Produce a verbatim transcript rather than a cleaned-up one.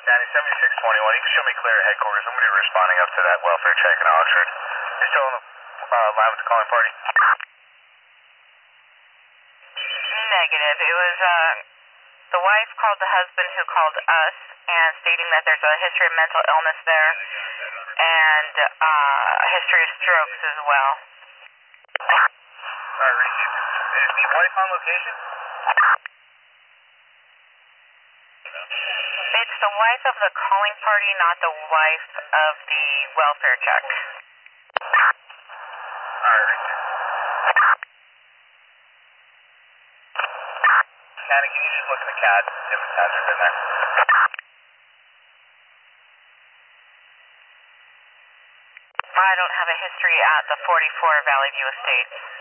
County, seventy-six twenty-one. You can show me clear at headquarters. Somebody responding up to that welfare check in Oxford. You're still on the uh, line with the calling party? Negative. It was, uh, the wife called the husband who called us and stating that there's a history of mental illness there and uh, a history of strokes as well. Alright, Ricky. Is the wife on location? It's the wife of the calling party, not the wife of the welfare check. Alright, Ricky. County, can you just look in the C A D, see if the C A Ds are in there? I don't have a history at the forty-four Valley View Estates.